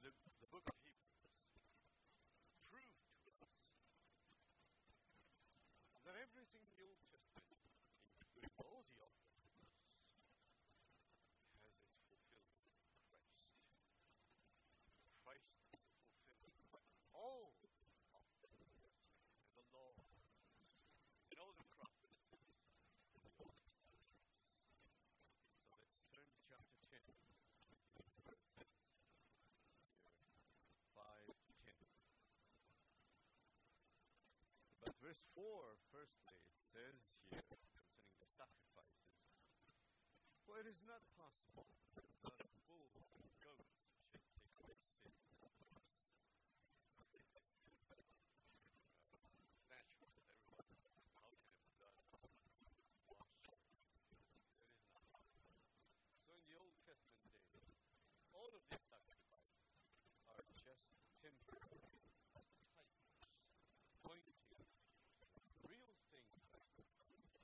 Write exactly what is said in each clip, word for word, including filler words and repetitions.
the, the book of Hebrews proved to us that everything in the Old Testament, including all the offerings, has its fulfillment in Christ. Christ is the fulfillment of all offerings and the law and all the prophecies in the Old Testament. So let's turn to chapter ten. five to ten. But verse four, firstly, it says here concerning the sacrifices, for it is not possible that the blood of bulls and goats should take away sin from us. It is uh, natural that everyone knows how can a blood wash away sins. It is not possible. So in the Old Testament days, all of these sacrifices are just temporary types pointing to the real thing, which is the Lord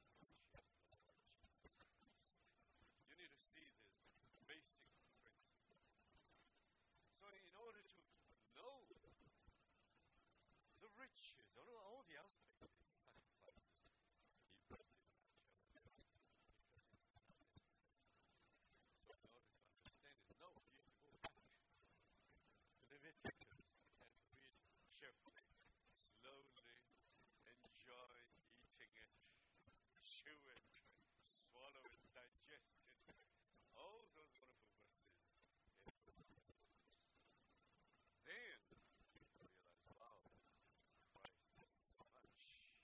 Jesus Christ. You need to see this basic principle. So in order to know the riches, all, all the aspects of these sacrifices, Hebrews did not tell us everything because it's not necessary. So in order to understand it, no, you have to go back to Leviticus and read carefully, slowly, enjoy eating it, chew it, swallow it, digest it, all those wonderful verses. Then you realize, wow, Christ is so much.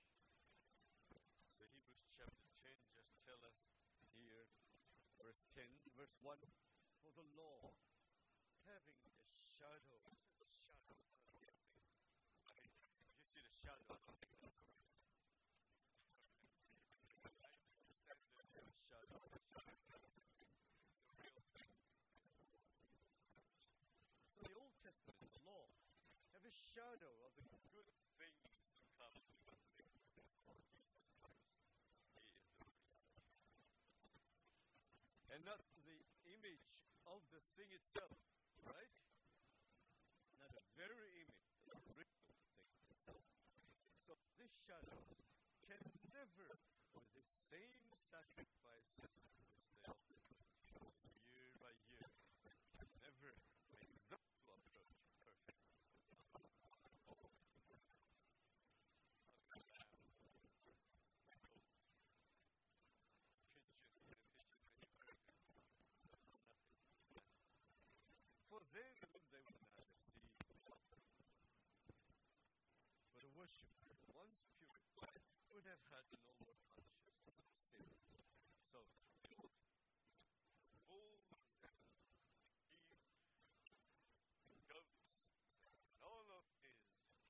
So Hebrews chapter ten just tell us here, verse ten, verse one, for the law, having a shadow. This is a shadow, it's not a real thing. I mean, if you see the shadow, I don't think that's the real thing. I understand the shadow. The shadow is not the real thing. So the Old Testament, the law, have a shadow of the good things to come to the things of Jesus Christ. He is the reality. And not the image of the thing itself, right? Not the very image of the real thing itself. So this shadow can never, with the same sacrifices which they offer year by year, can never make those who approach perfect. For then they would not have ceased the offering. But a worshiper, once purified, would have had no more consciousness of sin. So, the old bulls and sheep and goats and all of these,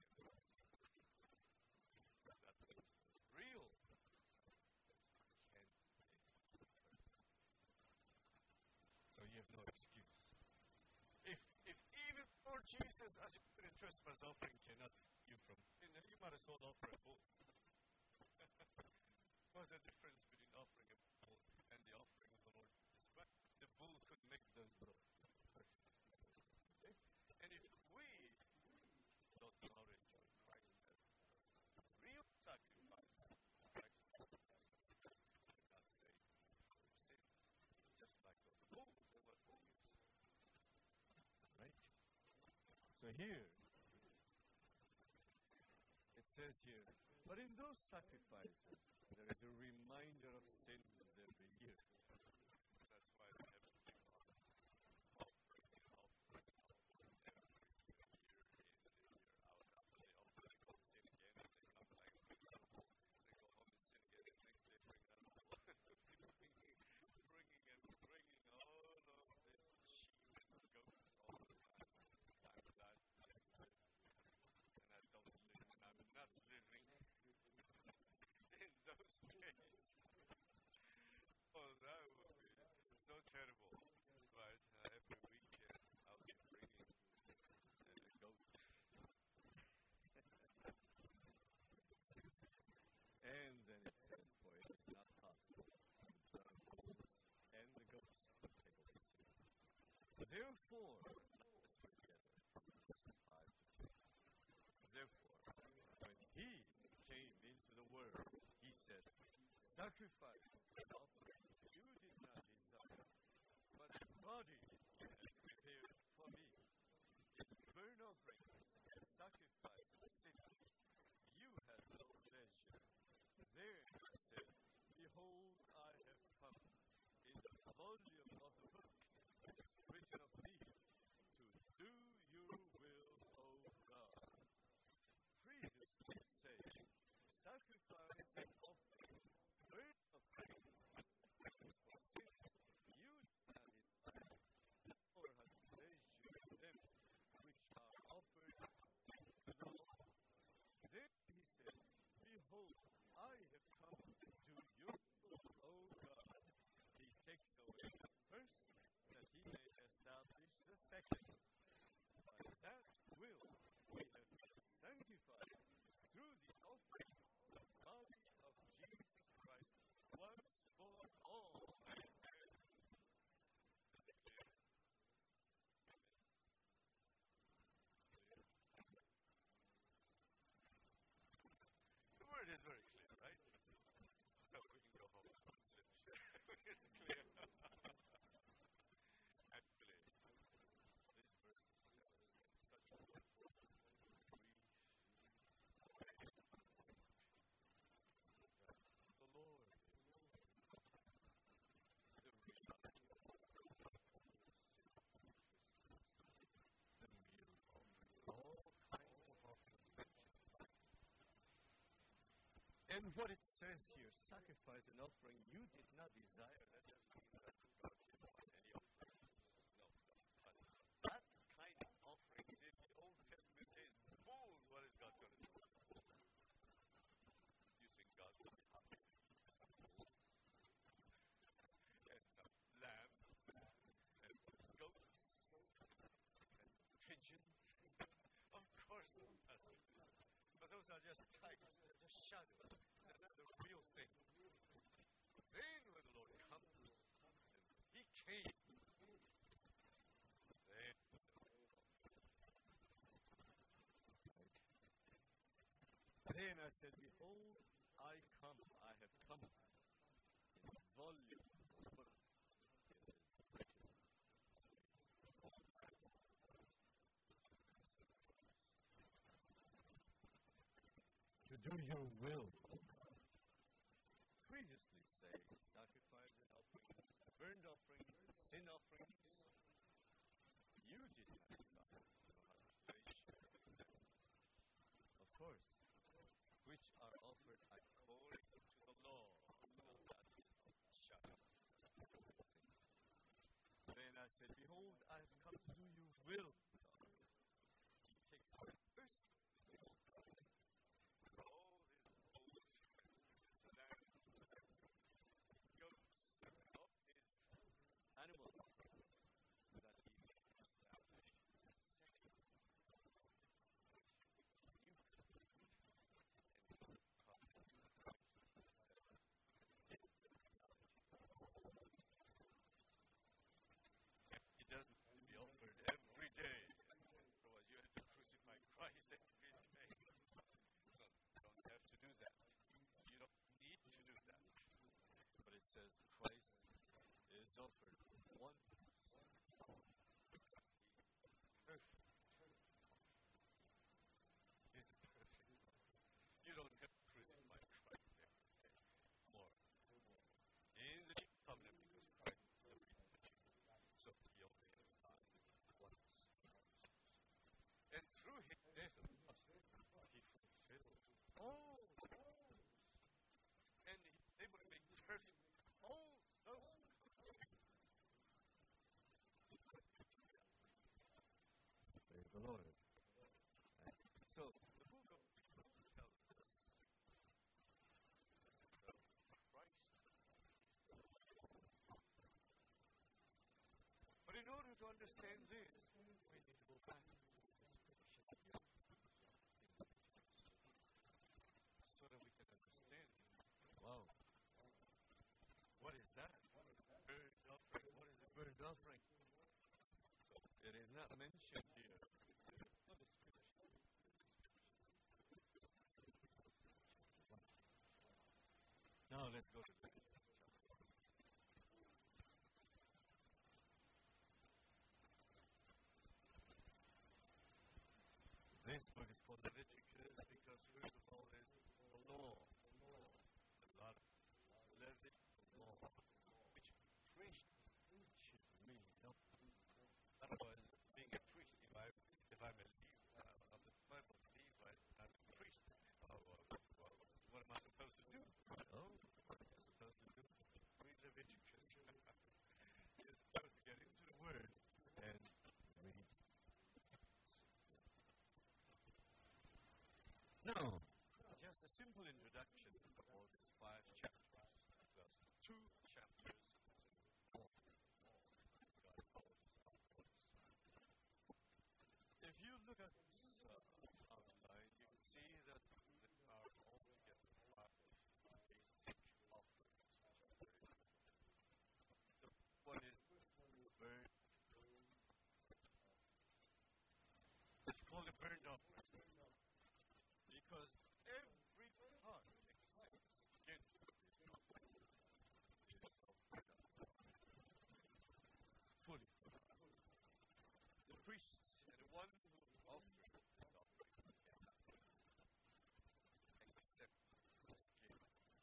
that was real sacrifice can make perfect. So you have no excuse. If if even Lord Jesus, as you put in trespass offering, cannot free you from sin, then you might as well offer a bull. What's the difference between offering a bull and the offering of the Lord Jesus Christ? The bull could make them both perfect. And if we don't know how to enjoy Christ as the real sacrifice, Christ is the God save for sins. Just like those bulls, there was no use. Right? So here, it says here, but in those sacrifices, there is a reminder of sins every year. That's why they have to keep on offering and offering and offering every year, year in and year out. After they offer, they go sin again, and they come back and bring another bull. They go home and sin again, and next day bring another bull. bringing, bringing and bringing all of this sheep and goats all the time. I'm glad I live, and I don't live, and I'm not living in those days. Oh, that would be so terrible. But uh, every weekend I'll be bringing uh, a goat. And then it says, for it is not possible the bulls and the goats to take away sin. Therefore, let us sacrifice and offering you did not desire, but a body you have prepared for me. In burnt offering and sacrifice for sin, you had no pleasure. There he said, Behold, I have come. In the volume of the book it is written of me, to do your will, O God. Previously saying, sacrifice and offering, burnt offering, and offerings for sins, you did not desire, nor had pleasure in them which are offered to the Lord. Then he said, Behold, I have come to do your will, O God. He takes away the first, that he may establish the second. By that will we have been sanctified through the offering of the body of Jesus Christ once for all. Amen. Is it clear? The word is very clear, right? So we can go home now. It's finished. It's clear. Actually, these verses tell us in such a wonderful, brief way that the Lord is the reality of all sin, the meal offering, all kinds of offerings mentioned. And what it says here, sacrifice and offering, you did not desire. That doesn't mean that God didn't want any offerings. No. But that kind of offerings in the Old Testament days, bulls, what is God going to do? You think God will be happy to eat some bulls and some lambs and some goats and some pigeons? Of course not. But those are just types, they're just shadows. They're not the real thing. Then when the Lord comes, and he came, then Then I said, Behold, I come, I have come. In the volume of the book it is written of me. To do your will. Previously saying sacrifice and offerings, burnt offerings, sin offerings, you did not desire, nor had pleasure in them. Of course, which are offered according to the law. Now that is of the shadow. Then I said, Behold, I have come to do your will, God. He takes away first the old covenant with all his bulls, lambs, goats, and all his animal offerings, that he may establish the second, new covenant, and the covenant of Christ himself is the reality of all things. And it doesn't have to be offered every day. Otherwise, you have to crucify Christ every day. No, you don't have to do that. You don't need to do that. But it says Christ is offered once because he is perfect. He's a perfect one. You don't have to crucify Christ every day. More. In the new covenant, because Christ is the redemption. So he only has to die once. And through his death on the cross, he fulfilled all the promises. And he was able to make perfect all those promises. Praise the Lord. So, the book of Hebrews tells us that Christ is the living offering. But in order to understand this, we need to go back to the description here in Leviticus, so that we can understand, wow, what is that? Burnt offering. What is a burnt offering? So, it is not mentioned here. No description. Now Now let's go to Leviticus chapter. This book is called Leviticus because first of all there's the law. The God Levit law, which priests should really know. Otherwise, being a priest, if I if I'm a Levite, uh, of the tribe of Levite, I'm a priest. Oh, well, well, what am I supposed to do? Oh, what am I supposed to do? Read Leviticus. You're supposed to get into the Word and read. Now, just a simple introduction of all these five chapters. Just two chapters. Four. God called us outwards. If you look at uh, outline, you can see that there are altogether five basic offerings, which are very important. The one is burnt. It's called a burnt offering because every part except the skin is offered is offered up fully for God. The priests and the one who offered this offering get nothing except the skin.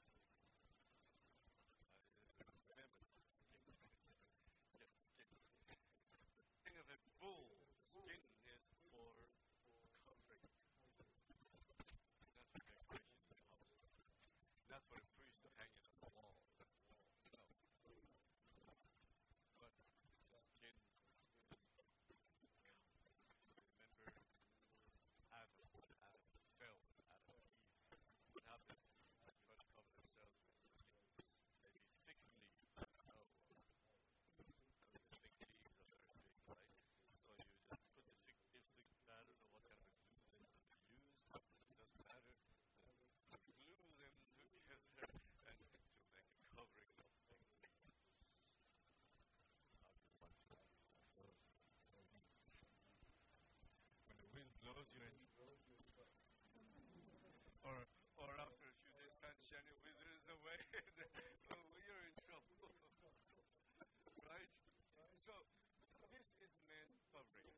Uh, remember the skin. Get the skin. The thing of a bull, the skin is for covering. Not for decoration in the house. Not for the priest to hang it on the wall. No. But the skin is for covering. Remember Adam. Adam fell. Adam and Eve. What happened? They tried to cover themselves with leaves. Maybe thick leaves. No. Those thick leaves are very big, right? So you just put the thick leaves together. I don't know what kind of a glue they used, but it doesn't matter. To glue them together and to make a covering of thick leaves. How do you want to have those leaves? When the wind blows you into or or after a few days sunshine it withers away, oh, you're in trouble. Right? So this is man's covering.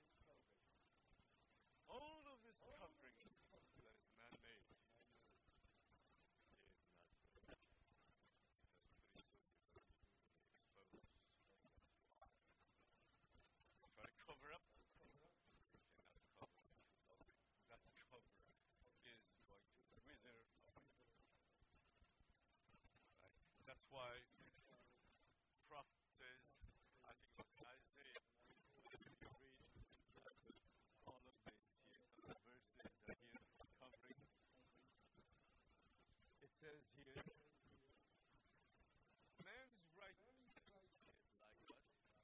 All of this covering that is man-made is not good. Because pretty soon you're going to be exposed. Try to cover up. You cannot cover too long. That cover is going to wither away. Right? That's why the prophet says, I think it was Isaiah, when you read uh, all of these here, some of the verses are here covering. It says here, man's righteousness is like what?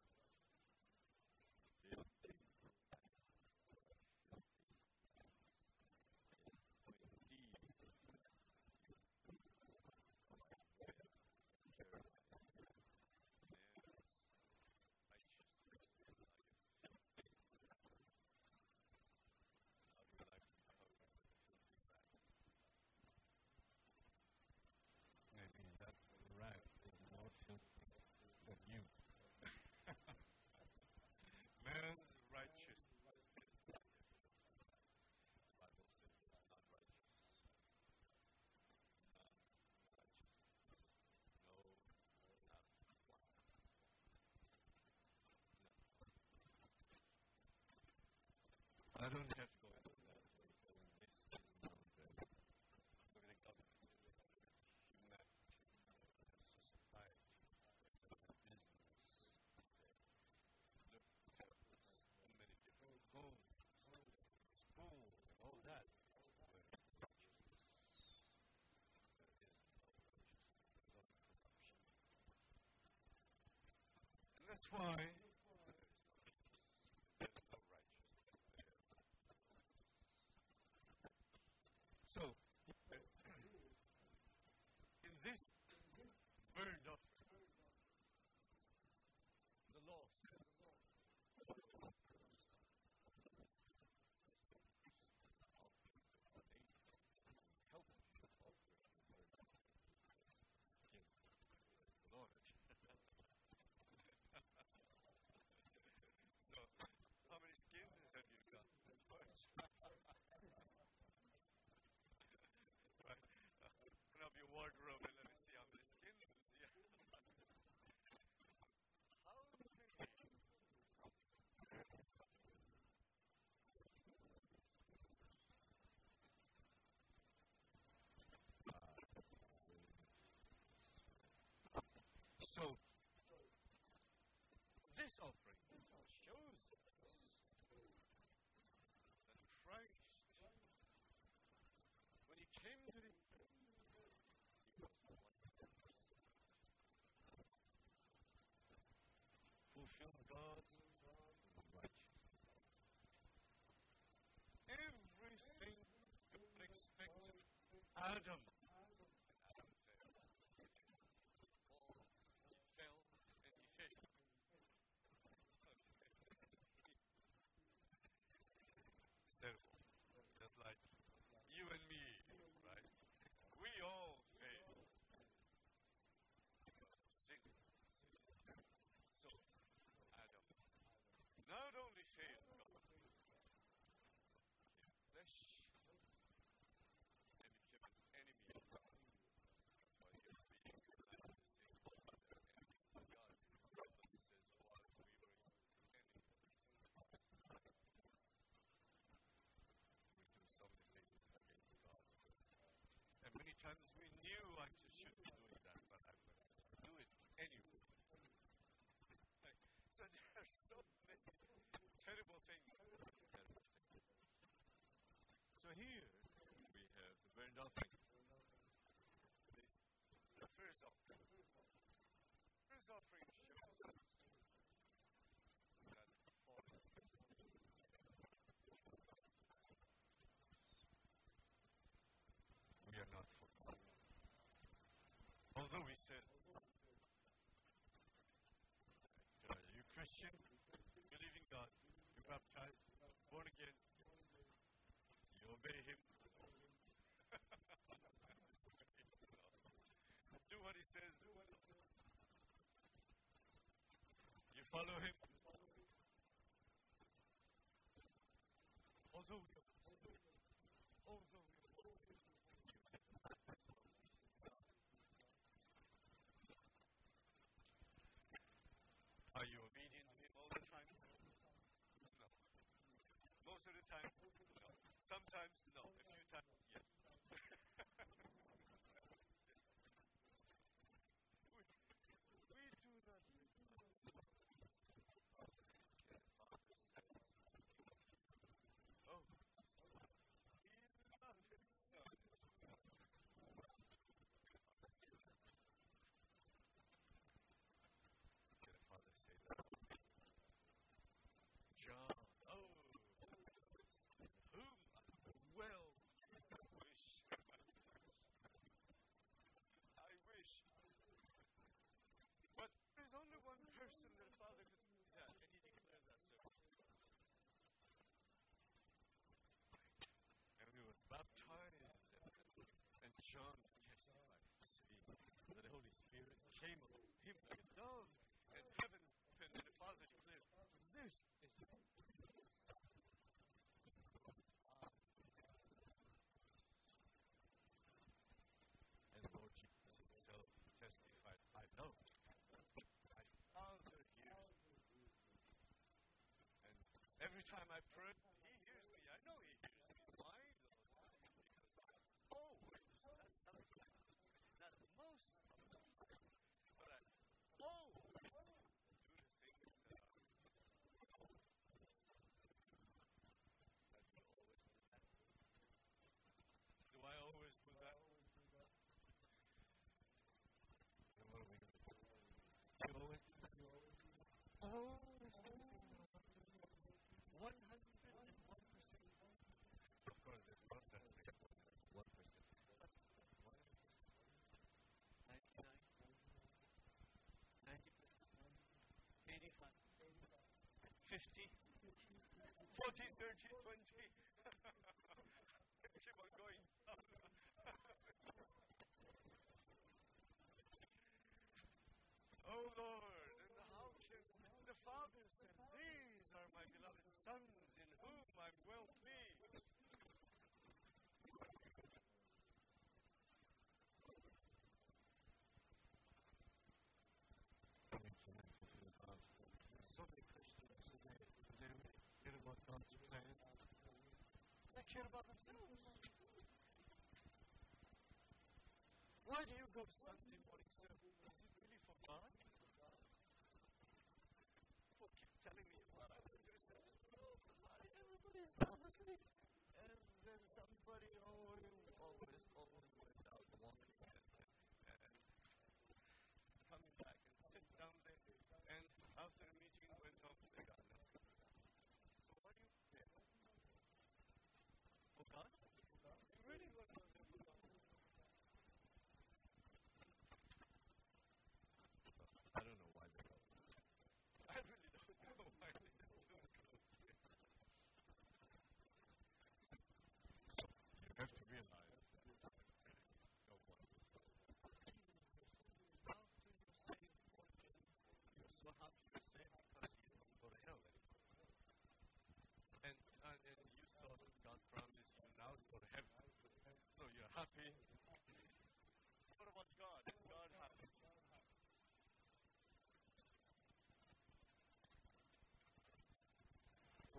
Filthy rags. Filthy rags. For indeed, you do like red Jeremiah. Man's righteousness is like a filthy rags. How do you like to be covered with a filthy rags? Maybe that rag is more filthy than you. Man's righteousness is like a filthy rag. The Bible says it's not righteous. Not righteous. No, not one. No. I don't have to go into that because this is not the look at the government, humanity, the society, the business. Look at so many different homes, school, and all that. Where is the righteousness? There is no righteousness. There's only corruption. And that's why there is no peace. There's no righteousness there. So, in this burnt offering, the law says, what the law says is the priest offering the nation help you offer a burnt offering with skin. So, this offering shows us that Christ, when he came to this earth, he was one hundred percent fulfilled God's righteousness. Everything God expected from Adam. Just like you and me, right? We all fail because of sin. So, Adam not only failed God, became flesh and became an enemy of God. That's why he was being like the same other enemies of God. But he says, while we were enemies, some of the things against God's will. And many times we knew I should be doing that, but I'm going to do it anyway. Right? So there are so many terrible things. Terrible things. So here we have the burnt offering. This, the first offering. First offering shows us that fallen. We are not forgotten. Although we said, are you Christian? Believe in God? You're baptized? Born again? You obey Him? Do what He says. You follow Him? Also, also, are you obedient to Him all the time? No. Most of the time, no. Sometimes, no. A few times, yes. we, we do not live life. The Father says, oh, He loved His Son. Can the Father say that? John, oh, whom I well wish. I wish. But there's only one person that the Father could say that, and He declared that service. And He was baptized, and, and John testified, saying that the Holy Spirit came upon him like a dove, and heavens opened, and the Father declared, this is the And the Lord Jesus Himself testified, I know. My Father hears me. And every time I pray, He hears me. I know He hears me. Why? Because always, that's something not most of the time, but I always do the things that are that you always do that. Do I always do that? Then what are we going to do? You always do that? Always do the things that are one hundred and one percent. Of course, there's no such thing as one percent. But one hundred percent. ninety-nine, ninety percent, eighty-five, fifty, forty, thirty, twenty. Keep on going down. Oh Lord, and how can the Father say, these are my beloved sons in whom I'm well pleased? So many Christians today, they really care about God's plan. They care about themselves. Why do you go Sunday morning service? Is it really for God?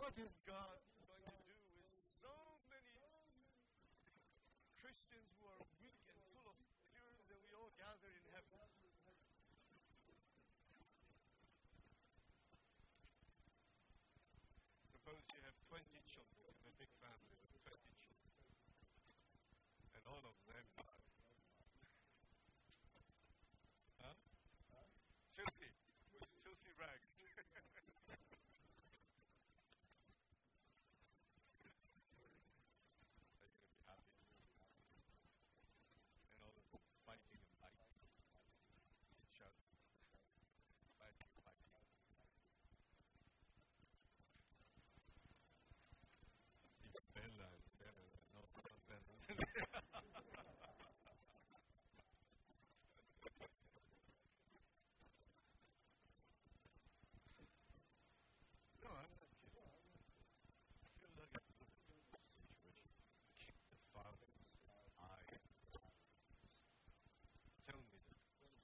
what is God going to do with so many Christians who are weak and full of failures, and we all gather in heaven? Suppose you have twenty children, you have a big family with twenty children, and all of them are huh? filthy, with filthy rags. Are you going to be happy? And all of them fighting and biting each other, fighting and biting. Bella is better, no, not better. No, I'm not kidding. If you look at the situation, keep the Father's eye. Tell me the truth.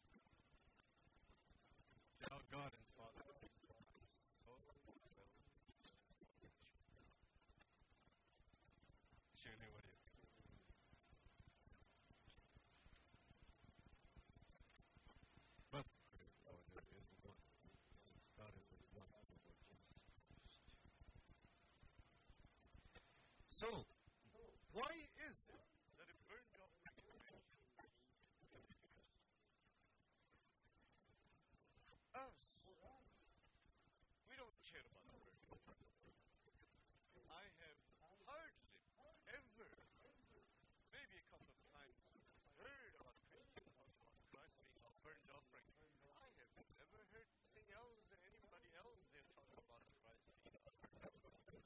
Tell God and Father, I'm so well. Shirley, what do you think? But praise the Lord, there is one. Since it started with one, the Lord Jesus Christ. So, why is it that a burnt offering is mentioned first? Us, we don't care about the burnt offering. I have hardly ever, maybe a couple of times, heard about Christians talking about Christ being a burnt offering. I have never heard anything else than anybody else there talking about Christ being a burnt offering.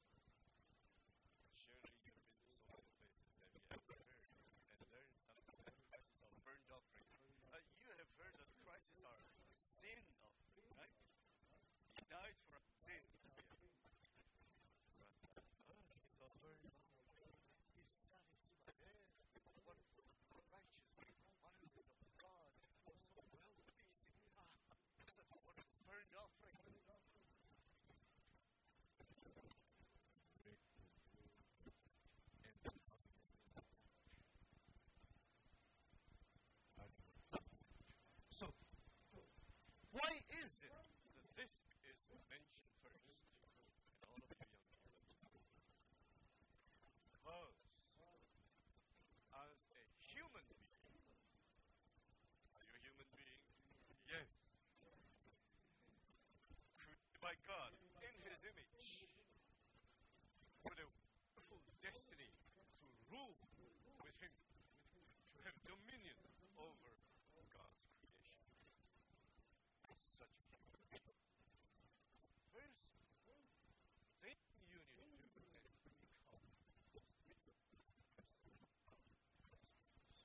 Surely you've been to so many places. Have you ever heard and learned something that Christ is our burnt offering? Uh, you have heard that Christ is our sin offering, right? He died for our sins. He's a burnt offering. He satisfied with wonderful, righteous requirements of God. He was so well pleasing. Ah, such a wonderful burnt offering. So, why is it that this is mentioned first in all of you young people? Because as a human being, are you a human being? Yes. Created by God in His image, with a wonderful destiny to rule with Him, to have dominion over God's creation. Such a human being. First thing you need to do and become is to be a person of prosperous.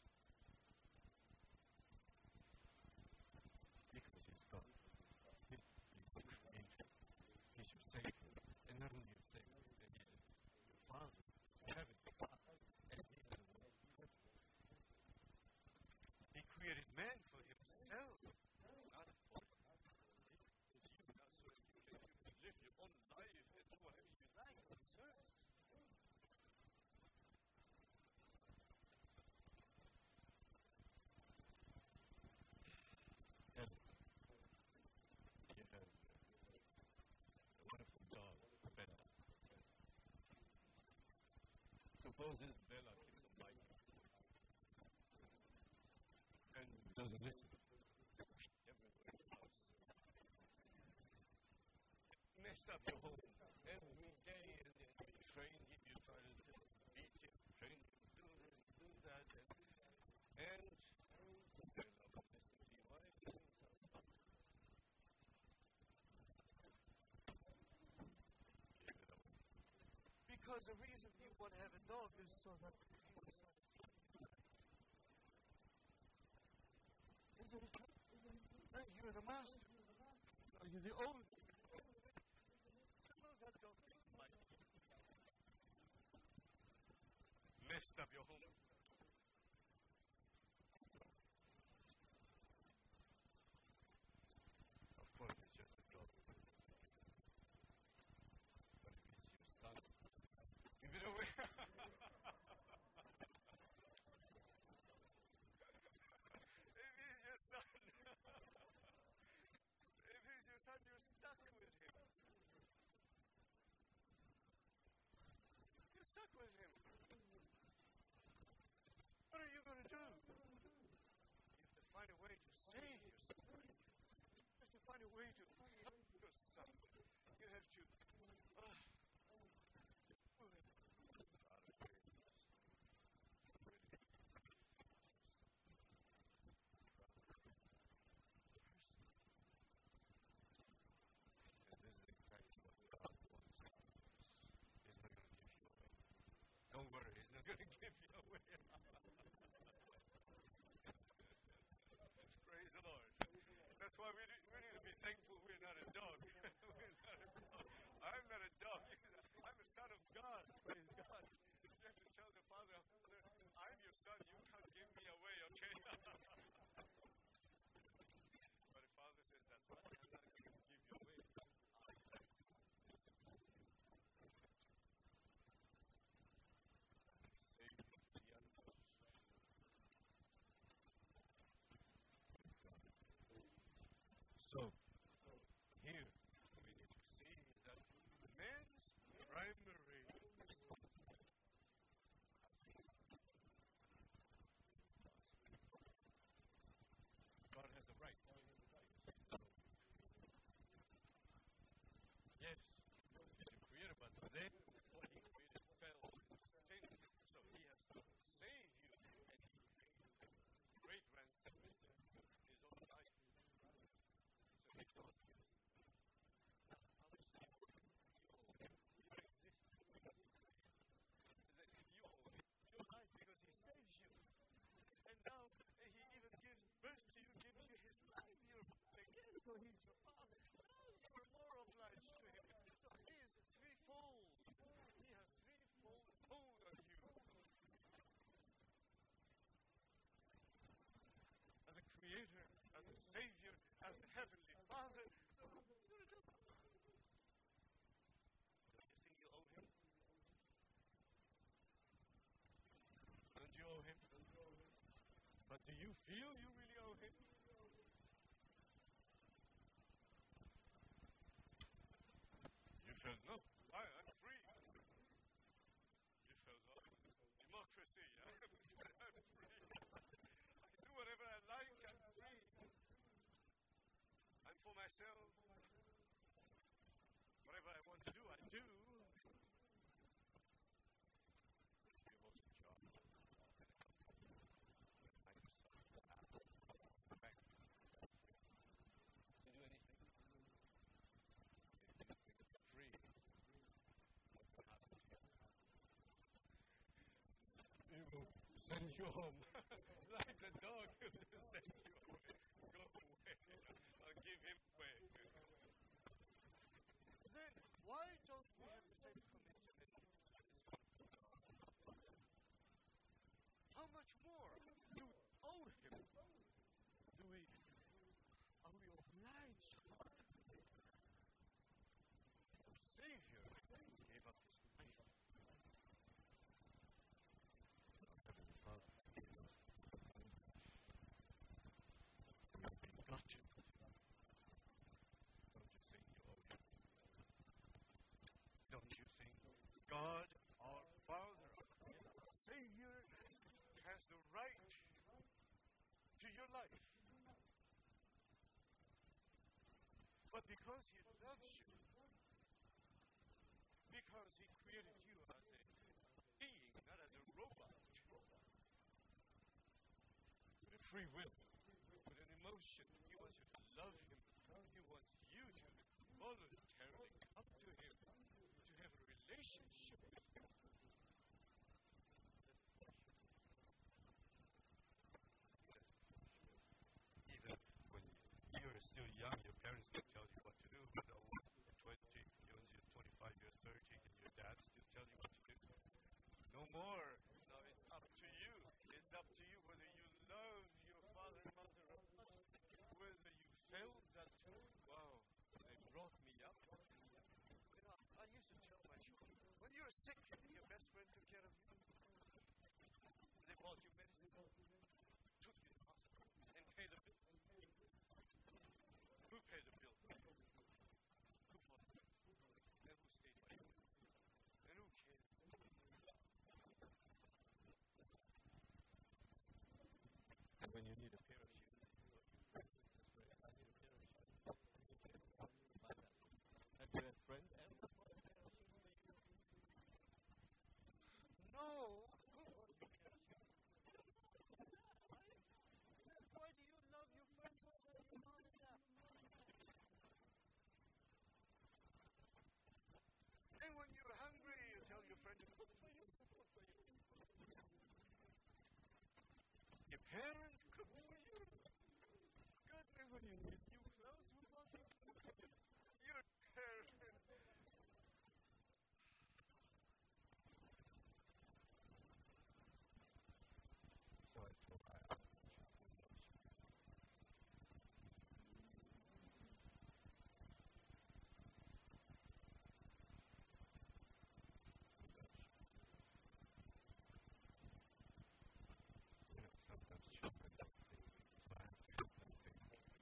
Because He's God. He, He's your creator. He's your Savior. And not only your Savior, and He's your Father. He's your Heavenly Father. And He has a will. He created man for Himself, not for you. He created you not so that you can live your own life and do whatever you like on this earth. Heaven. You have a wonderful dog, Bella. Suppose this Bella keeps on biting and doesn't listen. Everywhere in the house. Messed up your home every day, and then you train him, you try to beat him, train him to do this, do that, and, and Bella will listen to you. Why are you doing something? Give it away. Because the reason you want to have a dog is so that he will satisfy you. Isn't it true? Right? You're the master. You're the owner. Suppose that dog keeps biting you. Messed up your home. Of course, it's just a dog. way to help your son. You have to uh, do it. Out of faith. Really. And this is exactly what God wants. He's not going to give you away. Don't worry, He's not going to give you away. Praise the Lord. That's why we, we need to be thankful we're not a dog. We're not a dog. I'm not a dog. I'm a son of God. Praise God. You have to tell the Father, I'm your son. You can't give me away, okay? But the Father says, that's right. I'm not going to give you away. So, here we need to see that man's primary God has a right. Yes, he's a creator, but then what he created fell into sin. So he has to save you, and he paid a great ransom with his own life. So he does this. Now, how much do you owe him? You owe him. You don't exist. You owe him your life because he saves you. And now he even gives birth to you, gives you his life. You're born again, so he's your father. Now you're more obliged to him. So he is threefold. He has threefold hold on you. As a creator, as a savior, as a heavenly father. So what are you going to do? Don't you think you owe him? Don't you owe him? But do you feel you really owe him? You felt, no, I, I'm free. You felt, oh, democracy, yeah? I'm free. I can do whatever I like, I'm free. I'm for myself. Whatever I want to do, I do. You hold a job. He will send you home. Like the dog who send you away. Go away. I'll give him away. Then why don't we have the same commitment to this wonderful God? How much more do we owe him? Do we are we obliged? Our Savior gave up his life. Heavenly Father, we have been gutted. Don't you think you owe him? Don't you think God, our Father, our Savior, has the right to your life? But because he loves you, because he created you as a being, not as a robot, with a free will, with an emotion, he wants you to love him. He wants you to voluntarily come to him, to have a relationship with him. Even when you're still young, your parents can tell you what to do. So at twenty, once you're twenty-five, you're thirty, and your dad still tell you what to do. No more. Now it's up to you. It's up to you whether you love your father and mother or not. Whether you felt that, wow, they brought me up. You know, I used to tell my children, when you're sick, your best friend took care of you. They bought you medicine, took you to the hospital, and paid the bill. Who paid the bill? Who bought the medicine? And who stayed by you? And who cares? And when you need a pair of shoes, you go to your friend who says, "Well, I need a pair of shoes." parents cook for you. Goodness, when you need new clothes, who bought you clothes? Your parents. So I told I asked my child, you know, sometimes children don't think, so I have to help them think.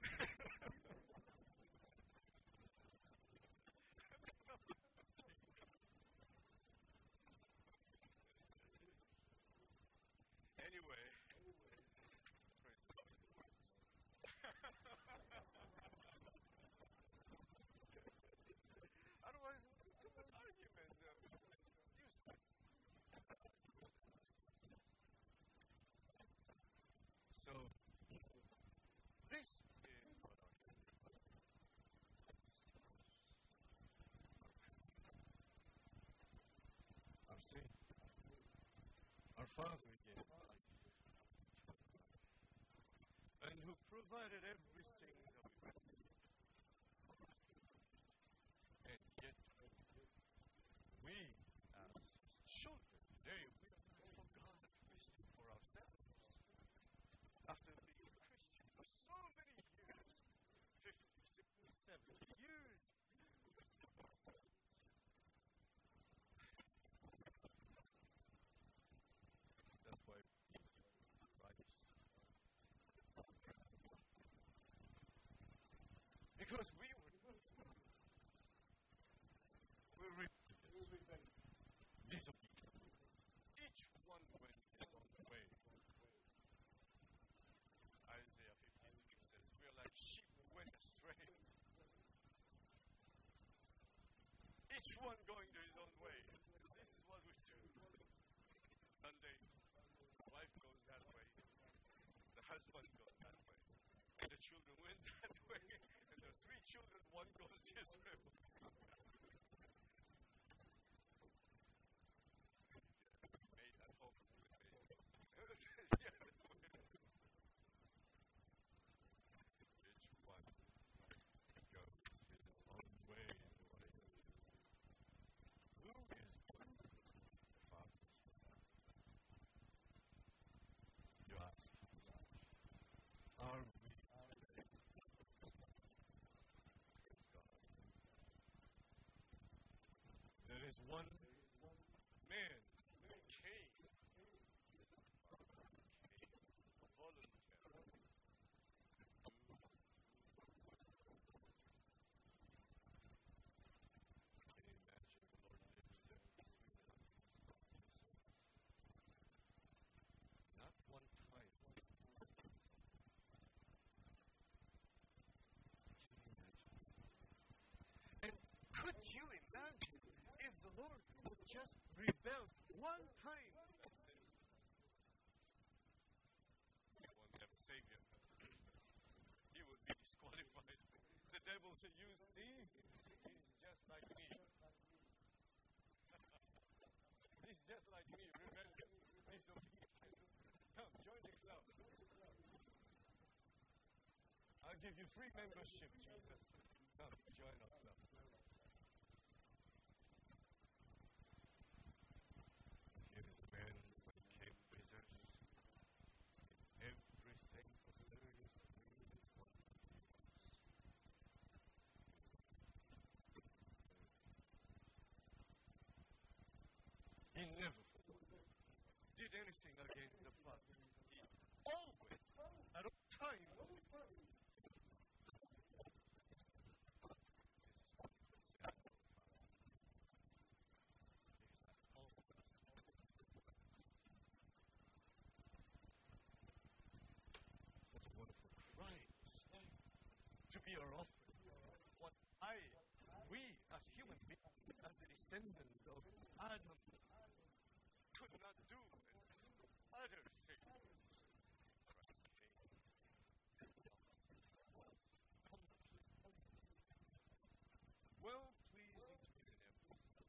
Anyway, praise the Lord, it works. Otherwise, too much argument. Uh, it's useless. So, this is what our our sin. Our Father gave life, and who provided everything that we need. And yet, we, as His children, today, we forgot Christian for ourselves. After being Christian for so many years, fifty, sixty, seventy years, that's why we need Christ. Because we were we're rebellious, disobedient. Each one went his own way. Isaiah fifty-three says, we are like sheep who went astray. Each one going to his own way. This is what we do. Sunday, the wife goes that way, the husband goes that way, and the children went that way, and there are three children, one goes this way. Made at home. Yeah. Each one goes his own way. Who is good? The Father's will. You ask, are we today? Praise God. There is one man who came, came voluntarily to do Can you imagine the Lord lived seventy-three times on this earth? Not one time. Can you imagine? And could you imagine if the Lord would just rebel one time? That's it. He won't have a savior. He would be disqualified. The devil said, you see, he's just like me. He's just like me, rebellious, disobedient. Come, join the club. I'll give you free membership, Jesus. Come, join our club. Here is a man when he came visitors in everything for thirty-three years. He never did anything against the Father. He always, at all times, such a wonderful Christ to be our offering. What I, we as human beings, as the descendants of Adam, could not do and other things. Christ came and was complete, well pleasing to him in everything.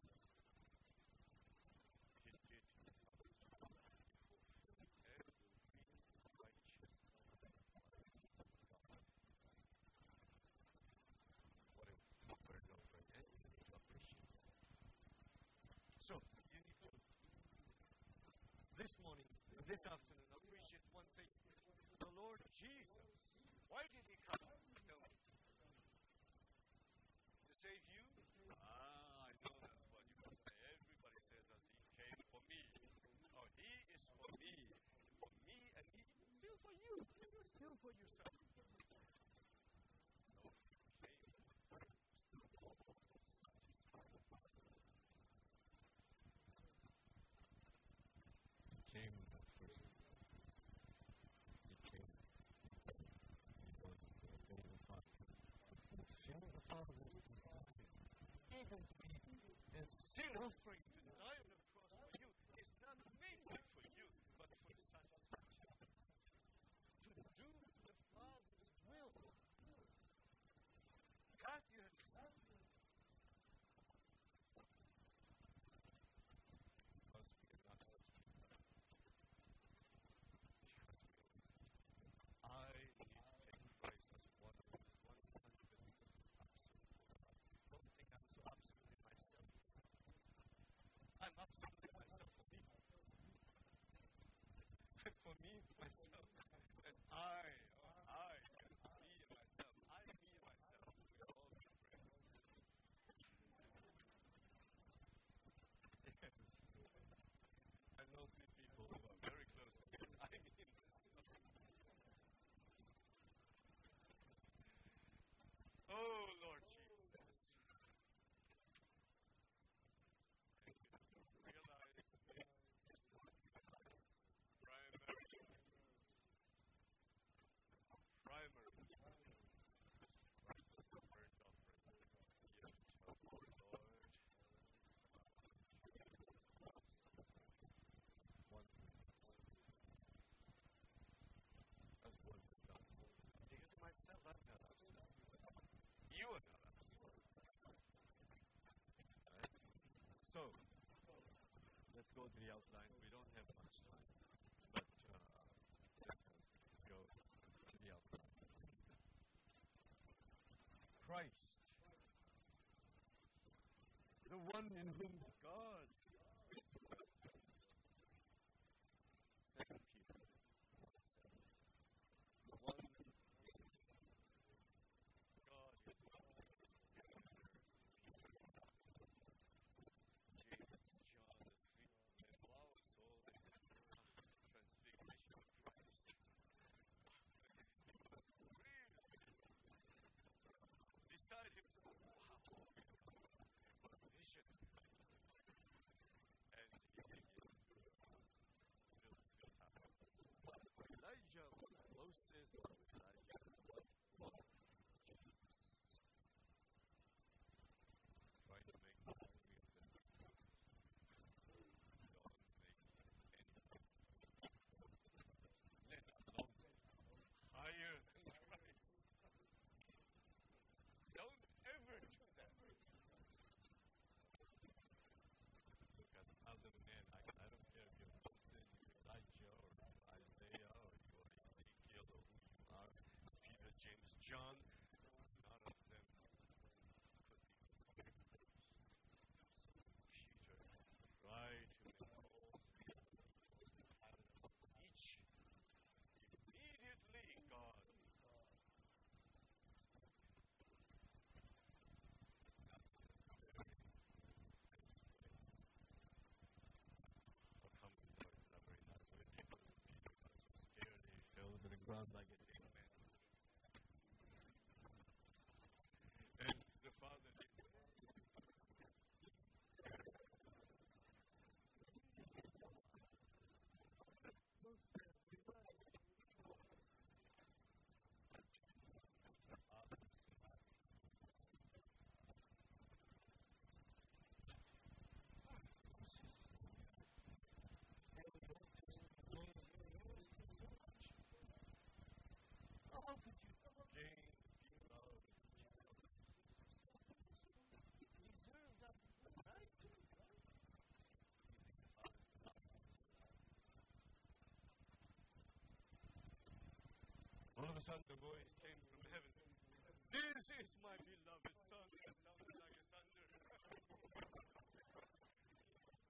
He did the Father's will. He fulfilled every righteous So, you need to, this morning, this afternoon, appreciate one thing. The Lord Jesus, why did He come? Tell me. To save you? Ah, I know that's what you will say. Everybody says that He came for me. Oh, He is for me. For me and He, still for you. Still for yourself. No, He came for He came first. He came. He was uh, the Father to fulfill the Father's desire. Even to be a sin offering to die on the cross for you is not mainly for you, but for the satisfaction of us. To do the Father's will. That you have to say. Because we are not such people. Because we are. I need to take Christ as one who is one hundred percent absolute. Don't think I'm so absolute in myself. I'm absolute in myself for me. For me, myself. And I, or I, and me and myself. I, me and myself. We are all good friends. Yes. I know three people who are very close to me. I mean myself. Oh, Lord Jesus. And you have to realize this is primary, primary. Christ is the burnt offering. You have to tell the Lord, one who is absolute. As one who does. Because myself, I'm not absolute. You are not absolute. Right? So, let's go to the outline. We don't have much time, but uh, let us go to the outline. Christ, the one in whom God is Second Peter one seven. The one in whom God is James, John, the three men. Wow, so the transfiguration of Christ. He was really beside himself. Wow, what a vision. And he began to build three towers. One for Elijah, one for Moses, one for Elijah, one for Jesus. Try to make all three of them. Don't make anything. Let alone higher than Christ. Don't ever do that. Look at other men. I, I don't care if you're Moses, you're Elijah, or Isaiah, or you're Ezekiel, or who you are. Peter, James, John. None of them could be compared to those. So Peter tried to make all three of the people inhabitant of each. Immediately God got very desperate. How come we know it's not very nice? Because Peter was so scared he fell to the ground like a dead man. And the Father did. The Father said, Moses, how could you gain the people out of the people of deserve that right? You think the Father's the Father? All of a sudden the voice came from heaven. This is my beloved Son. It sounded like a thunder.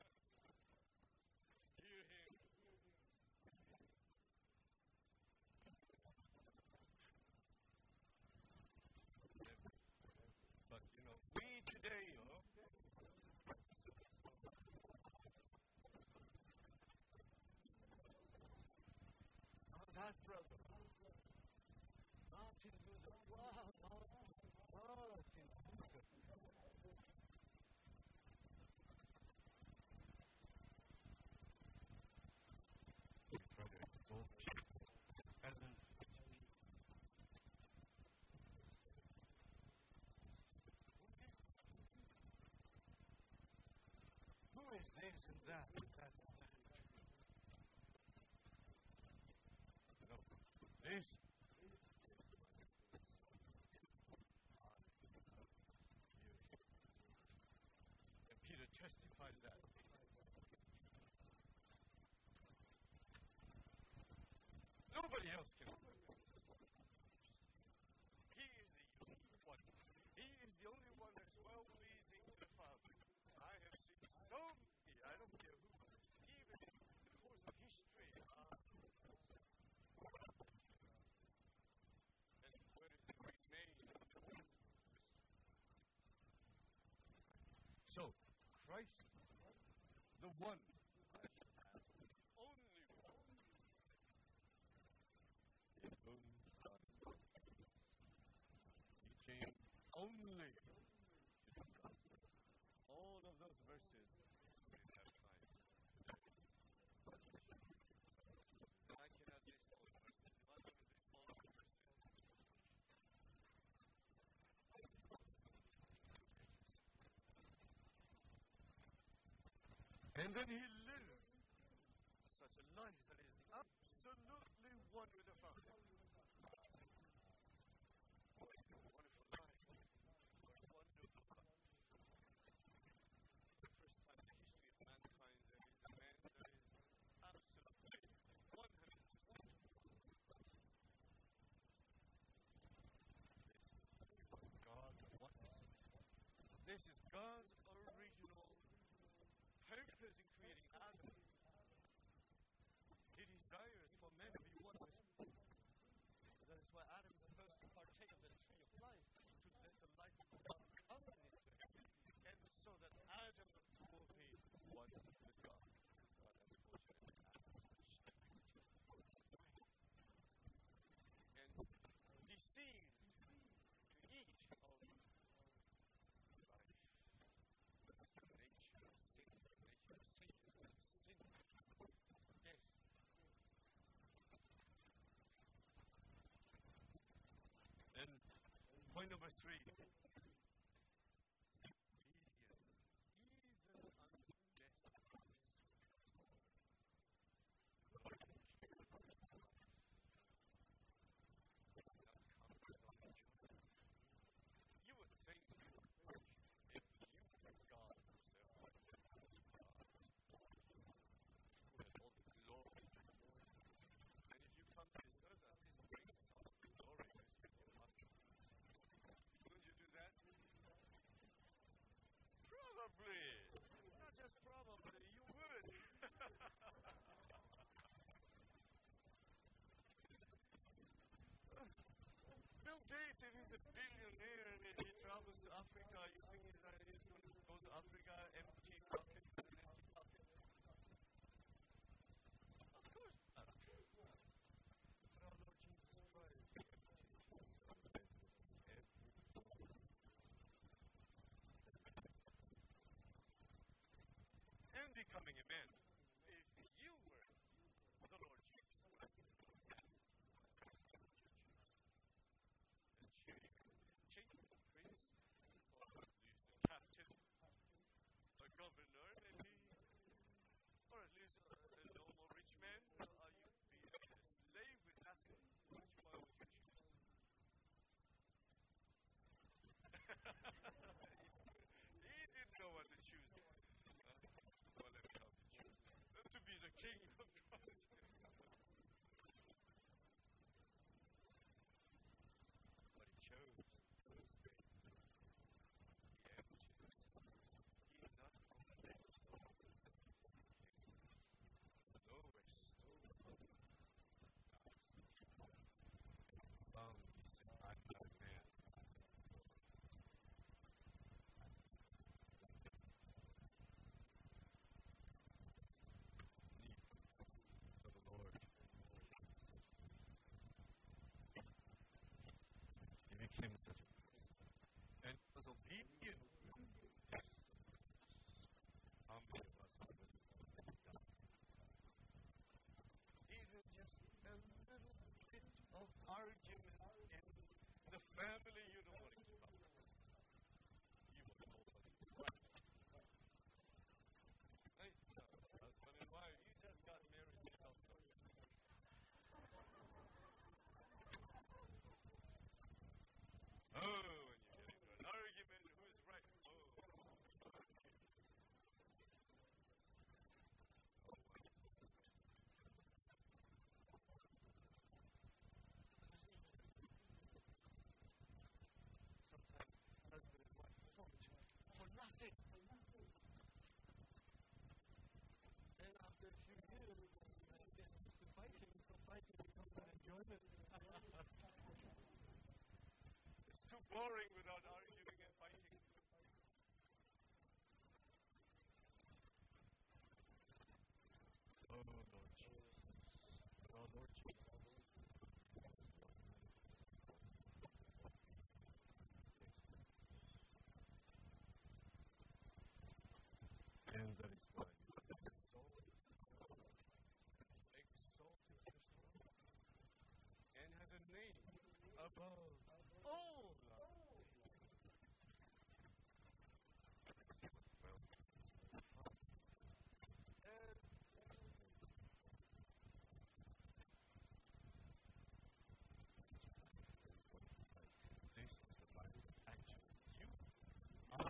is this and that and that and that. No, this is my beloved Son. I love you. And Peter testifies that. Nobody else can. He is the unique one. He is the only one that is well-pleasing to the Father. I have seen so many, I don't care who, even in the course of history. Uh, and where is the remain of the witness? So, Christ, the one I should have, the only one, in whom God is well pleased. He came only to do God's will. All of those verses, we didn't have time today. And I cannot list all the verses. If I'm going to list all the verses, and then he lived such a life that is absolutely one with the Father. What a wonderful life. What a wonderful life. For the first time in the history of mankind, there is a man that is absolutely one hundred percent. This is what God wants. This is God's original purpose in creating Adam. He desires for man to be one with him. That is why Adam is supposed to partake of the tree of life, to let the life of God come into him, and so that Adam will be one with God. But unfortunately, Adam was distracted and deceived to eat of life. That's the nature of sin, the nature of Satan, sin, death. And point number three, obedient, even unto death. God cared about his life. He did not count his own enjoyment. You would think if you were God himself, like that, God, who had all the glory. And if you come to this earth, at least bring some of the glory with you in your heart. Wouldn't you do that? Probably. Not just probably, you would. Bill Gates, if he's a billionaire and if he travels to Africa, you think he's, uh, he's going to go to Africa empty pocket, with an empty pocket? Of course not. But our Lord Jesus Christ, he emptied himself and was in every form that's been made. And becoming a man. If you were the Lord Jesus Christ, and shooting king, prince, or at least a captain, a governor, maybe, or at least a, a normal rich man, or you be a slave with nothing. Which one would you choose? He didn't know what to choose. Uh, well, let me help you choose. To be the king of God. But he chose those things. He emptied himself. He not only the lowest, the lowest, some he said, I'm not a man. So the Lord, he became such a person and was obedient to death. How many of us are willing to die? Even just a little bit of argument in the family you don't want to keep up with. You will hold on to it. It's too boring without arguing and fighting. Oh, Lord Jesus. Oh, Lord Jesus. And that is why you must exalt, exalted first of all, and has a name above all other names. Well, and this is the Bible. Actually, you, I,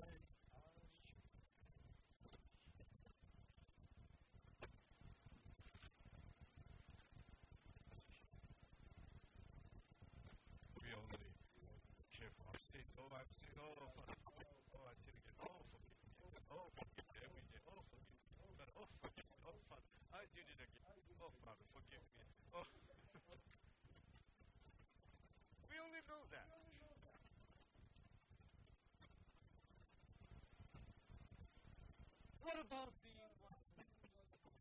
we only care for our sins. Oh, I'm sin. Oh, Father, oh, I sin again. Oh, forgive me. Oh, forgive me every day. Oh, forgive me. Father, oh, forgive me. Oh, Father, I did it again. Oh, Father, forgive me. Oh, we only know that. What about being one who is none of us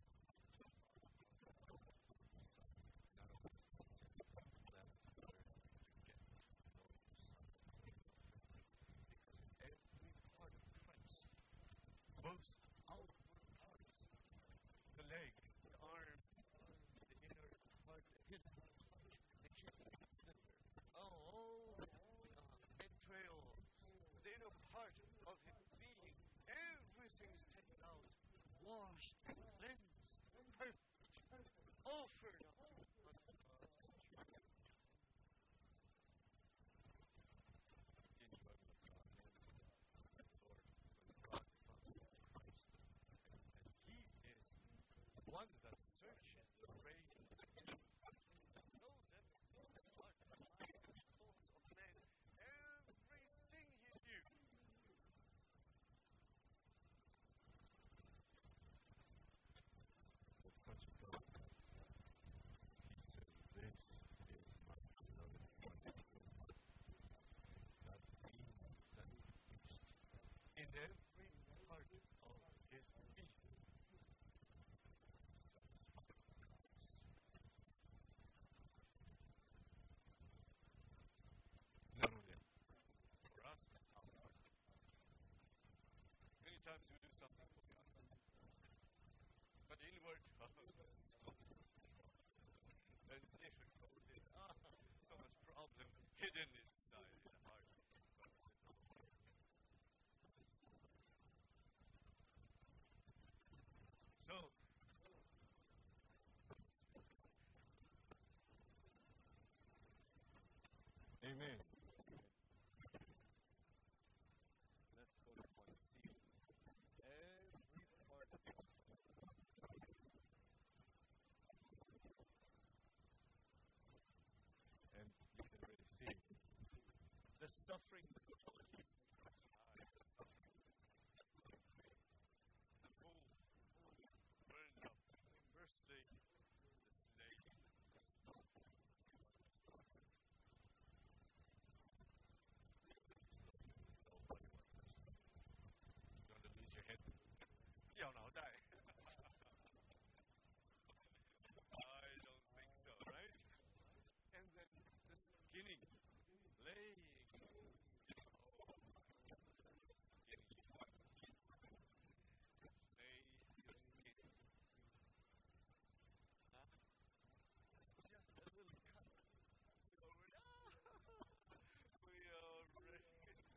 is sinful left to learn to get to know Son because in every part of Christ, most outward parts, the legs, the arm, the inner part, the hidden part, the kidney, the liver, oh, all the uh, entrails, the inner part of his being, everything's taken out, washed, cleansed, perfect, offered up to unto God's pleasure. Indwelling of God, Lord, when God found Christ, and, and He is one that searches the brain, that knows everything, the heart, the mind, the thoughts of men, everything He knew. With such a God, He says, "This is my beloved Son, that He that preached in every part of His being satisfied God's." Not only for us, it's our heart. Many times we do something for God, but inward, oh, so strong and difficult. There's ah, so much problem hidden inside in the heart. But there's no way. So, amen. Let's go to point C. Every part of the offering. And you can already see the suffering of the Lord Jesus Christ. Ah, the suffering. The bull burned up. Firstly, the snake, the stone. Nobody wants this. You're going to lose your head. 掉脑袋. I don't think so, right? And then the skinning, laying, skinning, oh, skinning, lay your skin, huh? Just a little cut, we already, ah, we already,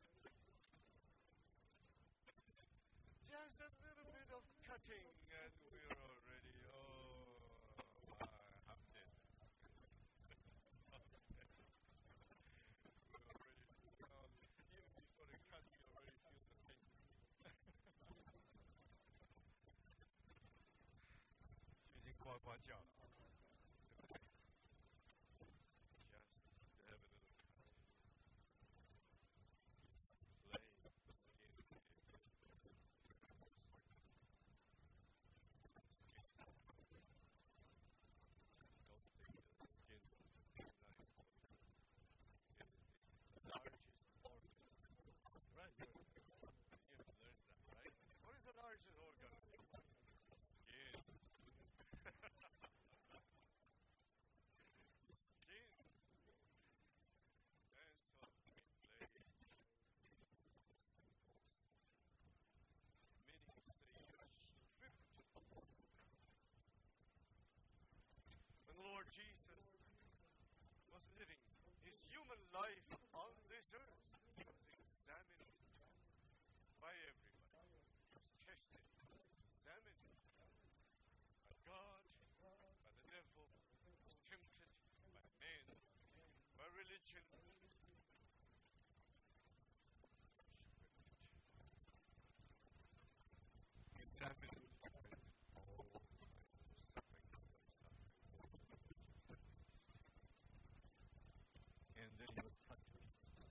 just a little bit of cutting and we're already, oh, I have it. We're already, uh, even before the cut, we already feel the pain. 已经呱呱叫了啊，对不对 ？Just to have a little cut. Flay the skin. Skin. Don't think the skin religion. Examine it with all kinds of suffering, suffering, and then he was cut to pieces.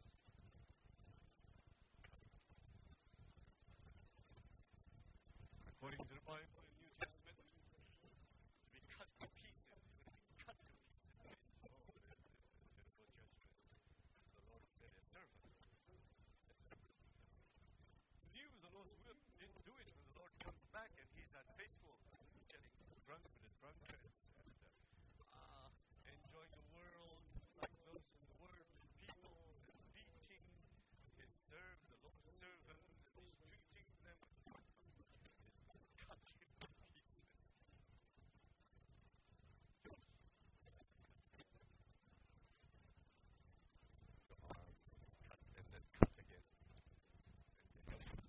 According to the Bible and New Testament, to be cut to pieces, you're going to be cut to pieces. Means, oh, there's, there's a terrible judgment. The Lord said, a servant. A servant. Knew the Lord's will, didn't do it when the Lord comes back and he's unfaithful, getting drunk with the drunkards and uh, enjoying the world like those in the world, people and beating his serv, the Lord's servants and mistreating them. Is cut in pieces. The arm cut and then cut again. And the head.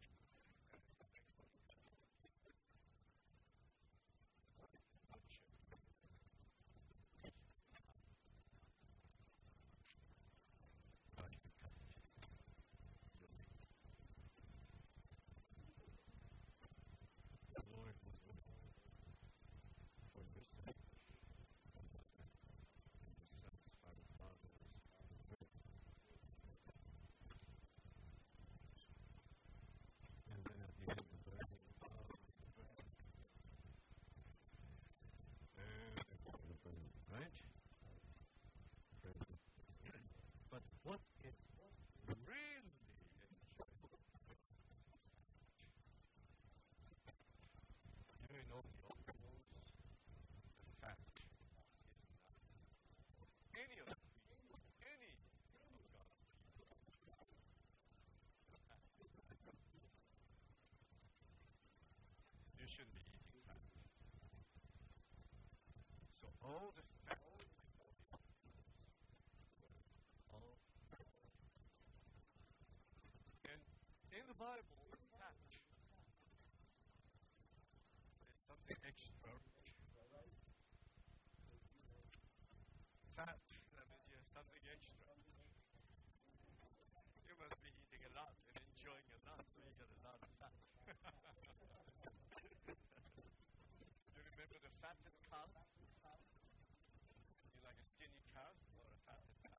But what is really enjoyable? You know the overloads, the fact is not any of the priests, any of God's people. You shouldn't be eating fat. So all the fat. In the Bible, fat is something extra. Fat, that means you have something extra. You must be eating a lot and enjoying a lot, so you get a lot of fat. You remember the fatted calf? You like a skinny calf or a fatted calf?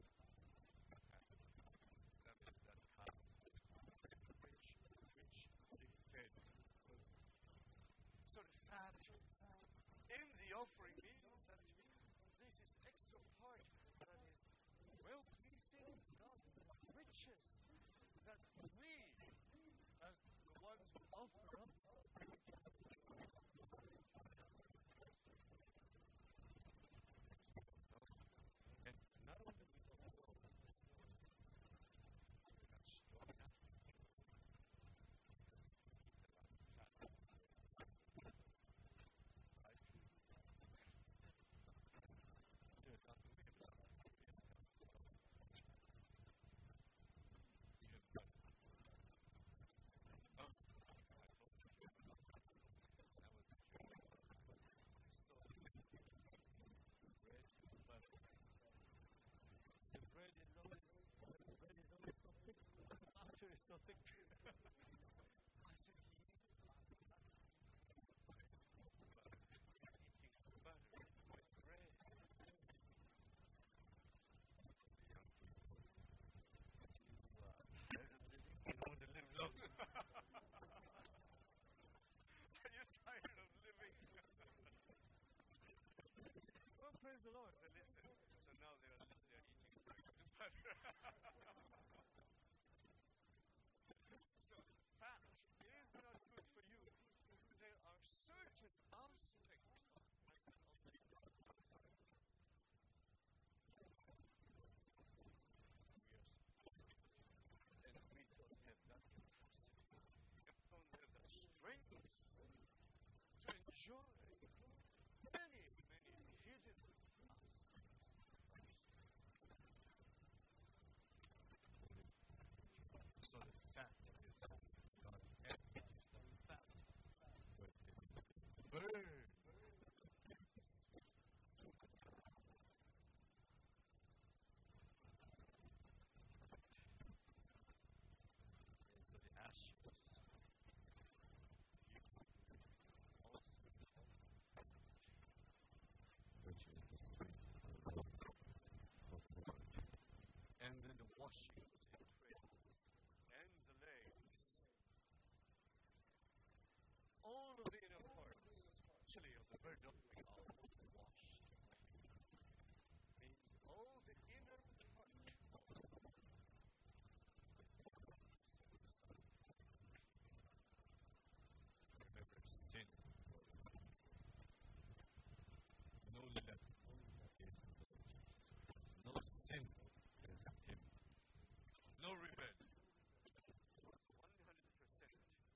So the fat in the offering means that this is extra part that is well-pleasing God, riches that we, as the ones who offer up, and not only we don't know, we're not strong enough to do it. It's so thick. I said, he eating butter with bread. The young people, you are tired of living? You don't want to live long. Are you tired of living? Well, praise the Lord. So listen. So now they're, they're eating bread with butter. Enjoy many, many hidden aspects. So the fat is God, and it is the fat, but it is burn. washing in prayers, and the legs. All of the inner parts, especially of the burnt offering, are washed clean. Means all the inner part is set aside. Remember, sin. No leaven is the Lord Jesus Christ. No sin is in him. No rebellion. one hundred percent.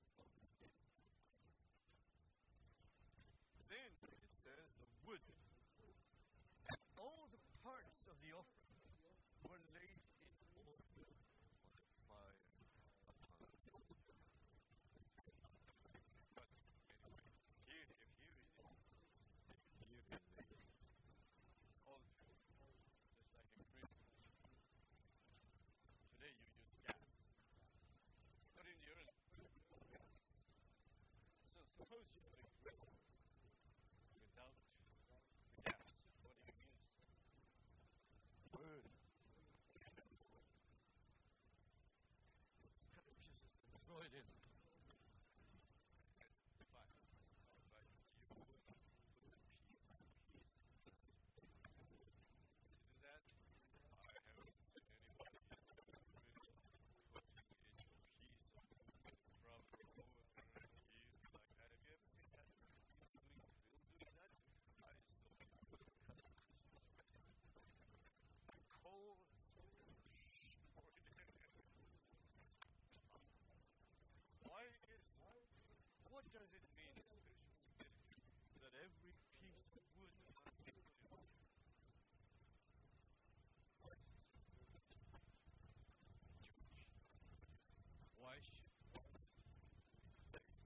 Then it says the wood and all the parts of the offering were laid in order on the fire upon the altar. But anyway, here, if here is the if here is the altar, just like a grill. Today you use gas, but in the early gas. So suppose you have a grill without the gas. What do you use? Wood. Just cut the pieces and throw it in. That's fine. But you would put the piece by piece. To do that, I haven't seen anybody really putting in a piece of wood from wood here like that. Have you ever seen that? People doing grill doing that? I saw people cut the pieces. Coals poured in. Why is what does it mean in spiritual significance that every piece of wood must be put in order? Why is this important? Jewish. What do you say? Why should all this be placed?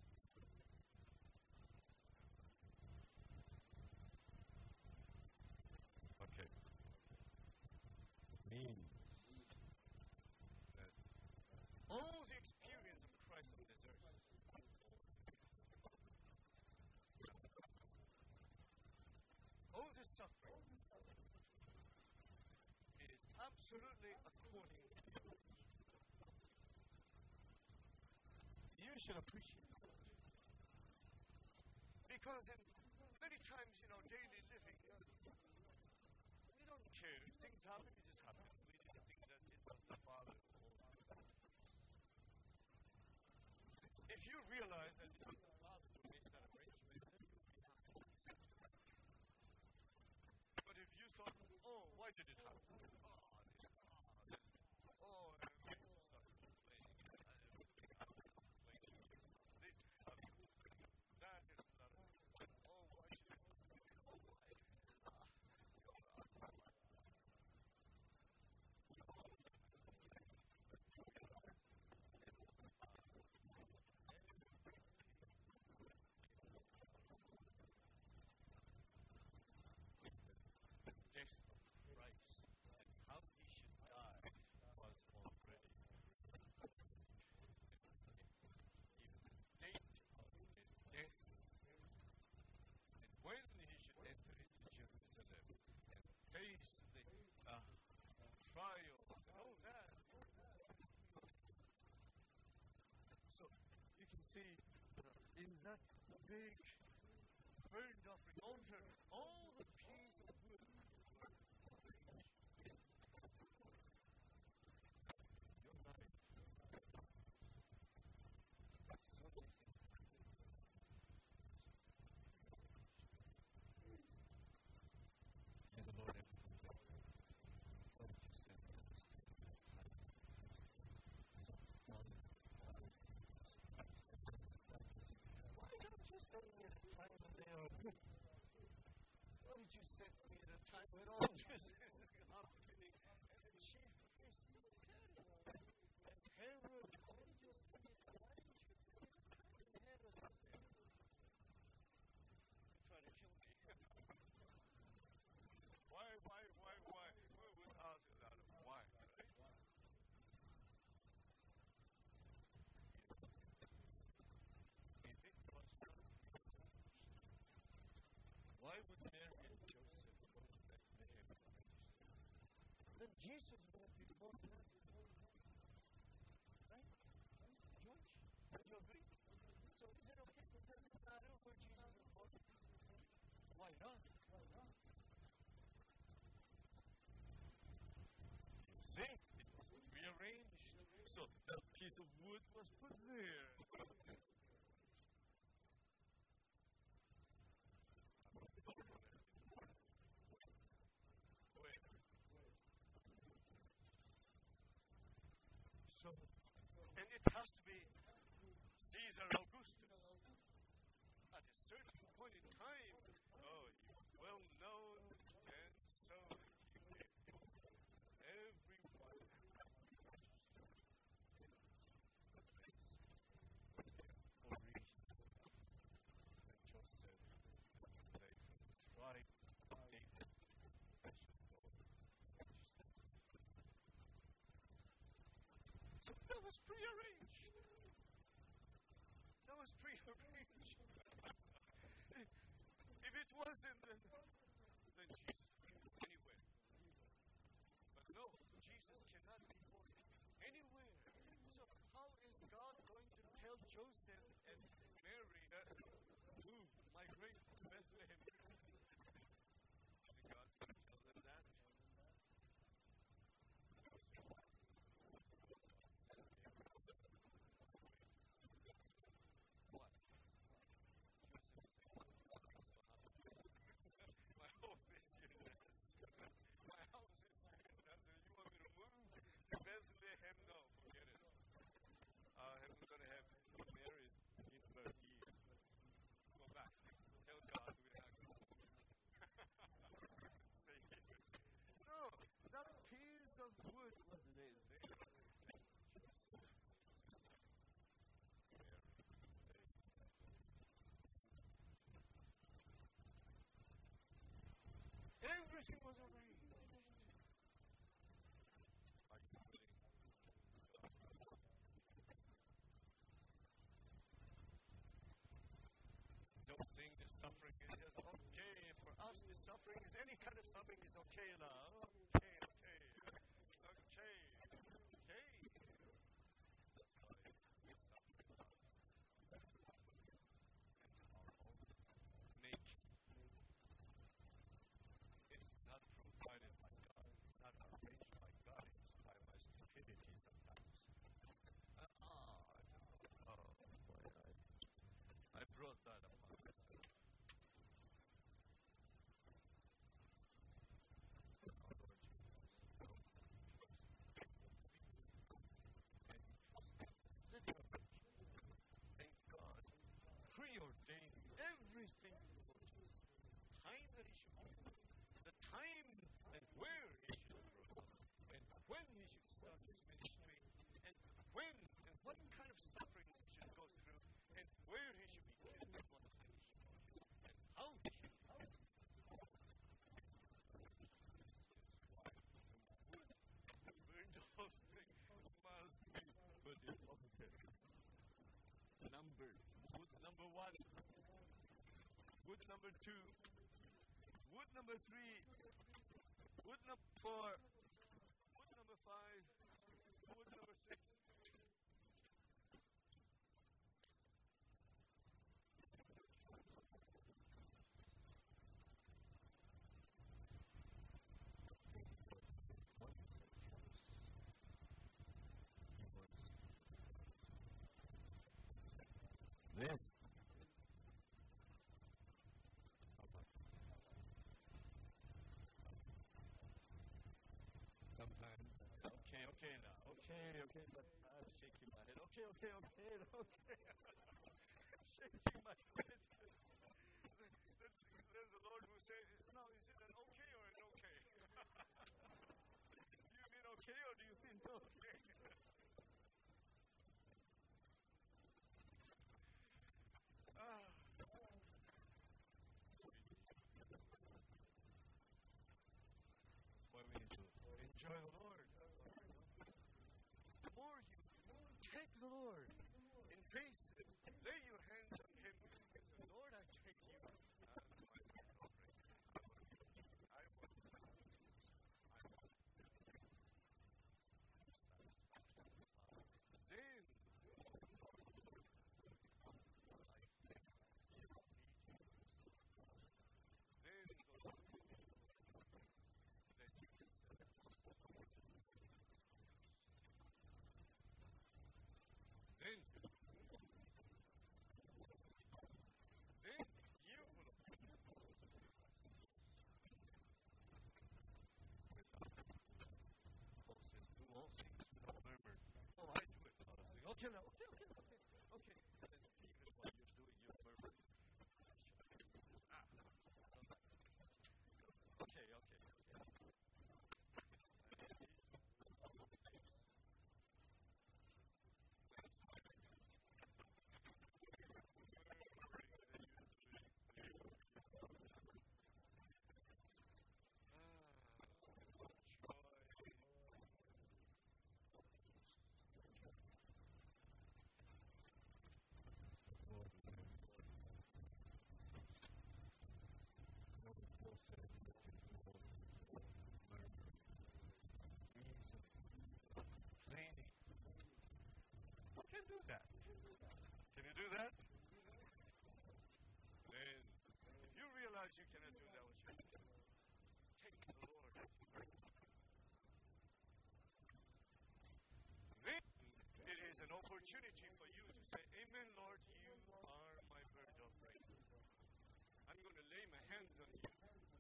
Okay. Means that all the experience of Christ on this earth is all the suffering is absolutely according to the original. You should appreciate that. Because in many times, you know, daily living, you know, we don't care. Things happen, it just happen. We didn't think that it was the Father who always happened. If you realize that it was the Father who made that arrangement, then you'll be happy to accept it. But if you thought, oh, why did it happen? Oh, this, ah, this, oh, and kids start complaining, and everything happens, complaining, this, uh, that is not, oh, why should this happen? Oh, why? Ah, you know, ah, the death of Christ and how he should die was already even the date of his death and when he should enter into Jerusalem and face the uh, trials and all that. So you can see uh, in that big burnt offering altar, all the pieces of wood were arranged in your life. So these things may the Lord ever protect you. What did you say to us? So fun, Pharisees, scribes, and then the Sadducees. Why don't you send me at a time when they are good? Why did you send me at a time when all this is happening? And the chief priests so terrible. And Herod, why did you send me? Why did you send me at a time when Herod was there? You're trying to kill me. Why, why, why, why? We would ask a lot of why, right? If it was not why would Mary and Joseph go to Bethlehem to register? Then Jesus would have been born in Nazareth. Why not? You see, it was prearranged. So that piece of wood was put there. Wait. So, and it has to be Caesar Augustus. At a certain point in time, oh, he was well known, and so he gave him everyone had to register the place where their origin. And Joseph, they from the tribe of David, they should go register. So that was prearranged. That was prearranged. If it wasn't, then, then Jesus could be born anywhere. But no, Jesus cannot be born anywhere. So how is God going to tell Joseph and Mary that move, migrate to Bethlehem? Is God's going to tell them that? What? My home is here, Nazareth. My house is here, Nazareth. You want me to move to Bethlehem? No, forget it. Uh, I'm going to have Mary's in-birth year. Go back. Tell God we're not going to move. Stay here. No, that piece of wood was there. Everything was arranged. Are you willing? Don't think the suffering is just okay. For us, the suffering is any kind of suffering is okay now. Okay, okay. Okay. Okay. That's why we suffer not. It's our own make. It's not provided by God. It's not arranged by God. It's by my stupidity sometimes. Uh, ah, I said, oh, oh boy, I, I brought that upon myself. Our Lord Jesus, don't trust and you trust Him. Let Him arrange. Thank God. Preordained everything to the Lord Jesus. The time that He should be born, the time and where He should grow up, and when He should start His ministry, and when and what kind of sufferings He should go through, and where He should be killed, and what time He should be killed, and how He should be killed. This is why the wood, the burned off thing must be put in order. Numbered. Wood number one. Wood number two. Wood number three. Wood number four. Wood number five. Wood number six. This. Sometimes, okay, okay now, okay, okay, but I'm shaking my head. Okay, okay, okay, okay. I'm shaking my head. then, then, then the Lord will say, no, is it an okay or an okay? Do you mean okay or do you mean okay? ah. That's why we need to enjoy the Lord. The more you take the Lord in faith, lay your hands on Him and say, Lord, I take you as my burnt offering. I want to I want to I want to Okay, now, okay, okay, okay, okay. Then even while you're doing your verbal. Ah, okay, okay, okay. Can do that. Can you do that? Then, if you realize you cannot do that, what should you do? Take the Lord as your burden. Then, it is an opportunity for you to say, Amen, Lord, you are my burnt offering. I'm going to lay my hands on you.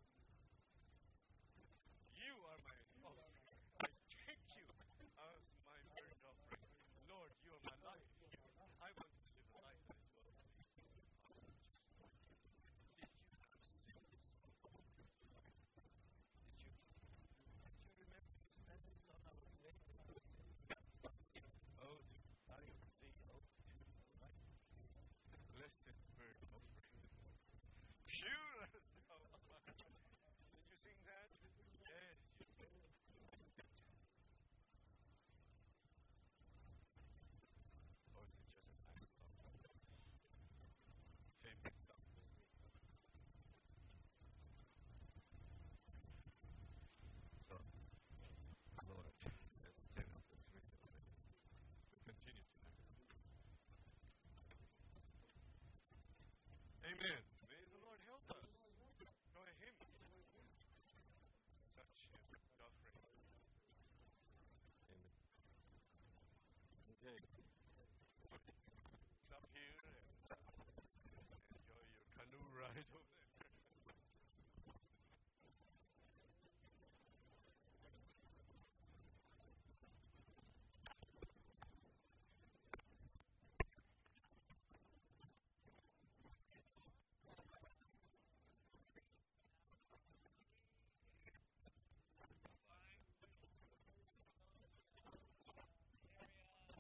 You are my offering. I take you as my burnt offering. Lord, you are my life. I want to live a life that is well pleasing to the Father. Did you not sing this before? Did you? Did you remember you sang this song? I was late and I was singing that song. Oh, to I see, oh, to I see. Blessed burnt offering. Pure as thou art. Did you sing that? Yes, you did. Or is it just a nice song? Favorite song. So, Lord, let's stand up this three of it. We continue tonight. Amen.